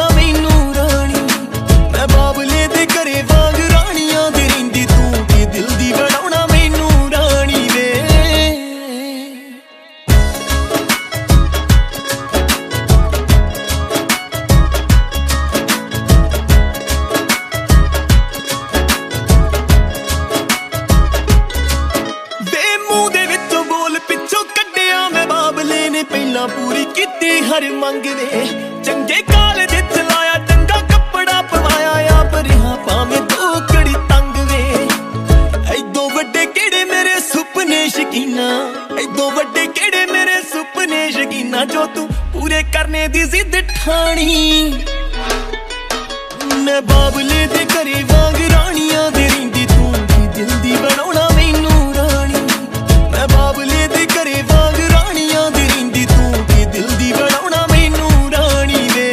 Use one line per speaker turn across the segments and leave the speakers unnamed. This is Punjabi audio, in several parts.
ਬਣਾਉਣਾ ਮੈਨੂੰ ਰਾਣੀ। ਮੈਂ ਬਾਬਲੇ ਦੇ ਘਰੇ ਵਾਂਗ ਰਾਣੀਆਂ ਦੇ ਰਹਿੰਦੀ, ਤੂੰ ਕੀ ਦਿਲ ਦੀ ਬਣਾਉਣਾ ਮੈਨੂੰ ਰਾਣੀ ਵੇ। ਪਹਿਲਾਂ ਪੂਰੀ ਕੀਤੀ ਹਰ ਮੰਗ ਵੇ, ਚੰਗੇ ਕਾਲਜ ਚ ਲਾਇਆ, ਚੰਗਾ ਕੱਪੜਾ ਪਵਾਇਆ, ਆਪ ਰਿਹਾ ਭਾਵੇਂ ਦੋ ਘੜੀ ਤੰਗ ਵੇ। ਐਦੋਂ ਵੱਡੇ ਕਿਹੜੇ ਮੇਰੇ ਸੁਪਨੇ ਸ਼ਕੀਨਾ, ਐਦੋਂ ਵੱਡੇ ਕਿਹੜੇ ਮੇਰੇ ਸੁਪਨੇ ਸ਼ਕੀਨਾ, ਜੋ ਤੂੰ ਪੂਰੇ ਕਰਨੇ ਦੀ ਜ਼ਿੱਦ ਠਾਣੀ। ਮੈਂ ਬਾਬਲੇ ਦੇ ਘਰੇ ਵਾਂਗ ਰਾਣੀਆਂ ਦੇ ਰਹਿੰਦੀ, ਤੂੰ ਕੀ ਦਿਲ ਦੀ ਬਣਾਉਣਾ ਮੈਨੂੰ ਰਾਣੀ। ਮੈਂ ਬਾਬਲੇ ਦੇ ਘਰੇ ਵਾਂਗ ਰਾਣੀਆਂ ਦੇ ਰਹਿੰਦੀ, ਤੂੰ ਕੀ ਦਿਲ ਦੀ ਬਣਾਉਣਾ ਮੈਨੂੰ ਰਾਣੀ ਵੇ।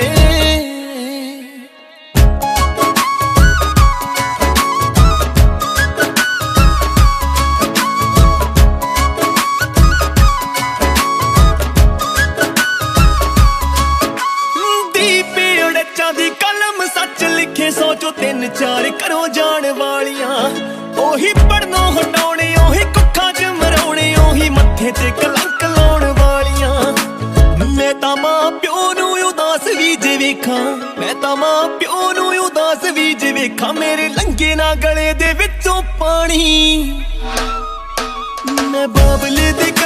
ਦੀਪੇ ਉੜਚਾਂ ਦੀ ਕਲਮ ਸੱਚ ਲਿਖੇ, ਸੋਚੋ ਤਿੰਨ ਚਾਰ ਘਰੋਂ ਜਾਣ ਵਾਲੀਆਂ, ਉਹੀ ਪੜਨੋਂ ਹਟਾਉਣੇ, ਉਹੀ ਕੁੱਖਾਂ ਚ ਮਰਾਉਣੇ, ਉਹੀ ਮੱਥੇ ਤੇ ਕਲੰਕ ਲਾਉਣ ਵਾਲੀਆਂ। ਮੈਂ ਤਾਂ ਮਾਂ ਪਿਓ ਨੂੰ ਉਦਾਸ ਵੀ ਜੇ ਵੇਖਾਂ, ਮੈਂ ਤਾਂ ਮਾਂ ਪਿਓ ਨੂੰ ਉਦਾਸ ਵੀ ਜੇ ਵੇਖਾਂ, ਮੇਰੇ ਲੰਘੇ ਨਾ ਗਲੇ ਦੇ ਵਿੱਚੋਂ ਪਾਣੀ। ਮੈਂ ਬਾਬਲੇ ਦੇ